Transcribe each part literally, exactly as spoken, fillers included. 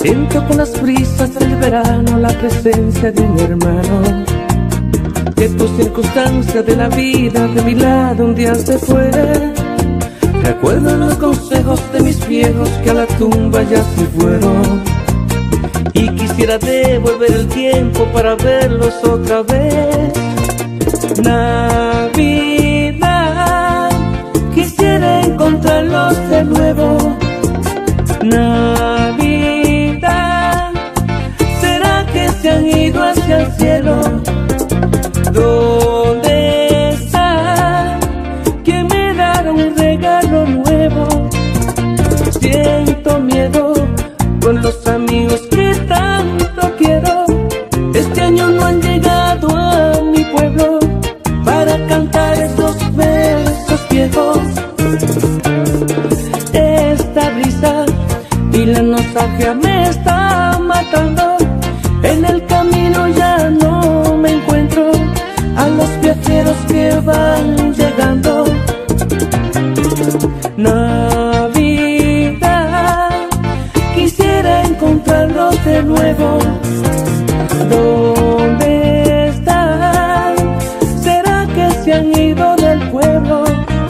Siento con las brisas del verano la presencia de un hermano que por circunstancias de la vida de mi lado un día se fue. Recuerdo los consejos de mis viejos que a la tumba ya se fueron, y quisiera devolver el tiempo para verlos otra vez. Navidad, quisiera encontrarlos de nuevo. Navidad, ¿será que se han ido hacia el cielo? ¿Dónde está? Que me dará un regalo nuevo. Siento miedo con los amigos que tanto quiero. Este año no han llegado a mi pueblo para cantar esos versos viejos. Esta brisa y la nostalgia me está matando. En el camino ya no me encuentro a los viajeros que van llegando. Navidad, quisiera encontrarlos de nuevo. ¿Dónde están? ¿Será que se han ido del pueblo?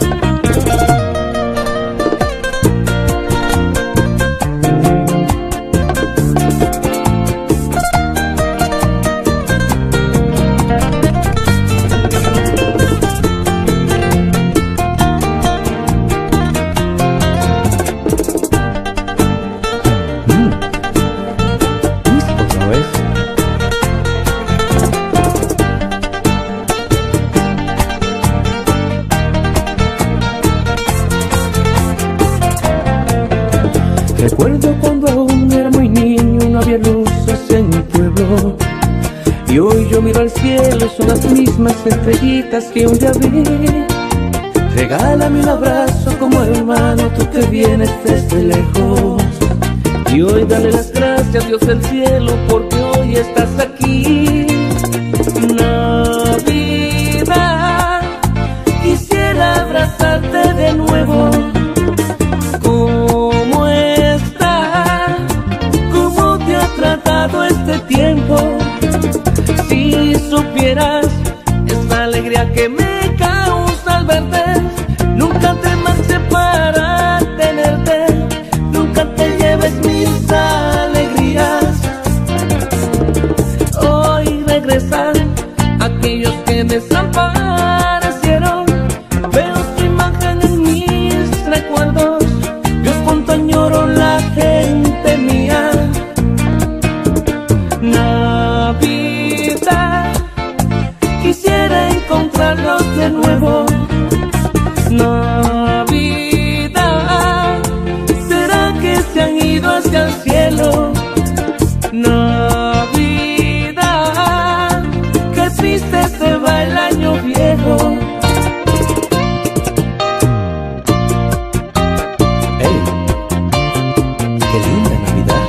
Recuerdo cuando aún era muy niño, no había luces en mi pueblo, y hoy yo miro al cielo y son las mismas estrellitas que un día vi. Regálame un abrazo como hermano, tú que vienes desde lejos, y hoy dale las gracias Dios del cielo porque hoy estás aquí. Navidad, quisiera abrazarte de nuevo. Este tiempo, si supieras esta alegría que me causa al verte, nunca te marches para tenerte, nunca te lleves mis alegrías. Hoy regresan aquellos que desaparecieron, veo tu imagen en mis recuerdos, Dios cuánto añoro la gente mía. Navidad, quisiera encontrarlos de nuevo. Navidad, ¿será que se han ido hacia el cielo? Navidad, qué triste se va el año viejo. Hey, qué linda Navidad.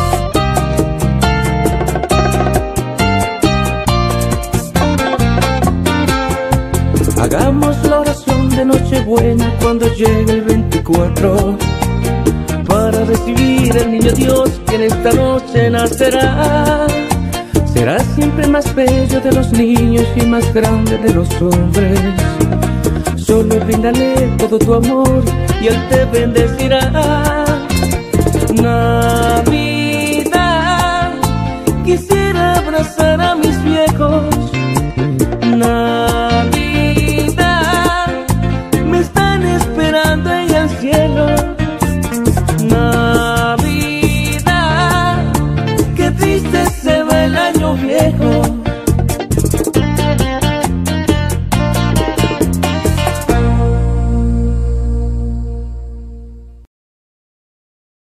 Hagamos la oración de Nochebuena cuando llegue el veinticuatro, para recibir el niño Dios que en esta noche nacerá. Será siempre más bello de los niños y más grande de los hombres. Solo bríndale todo tu amor y Él te bendecirá. Navidad, quisiera abrazar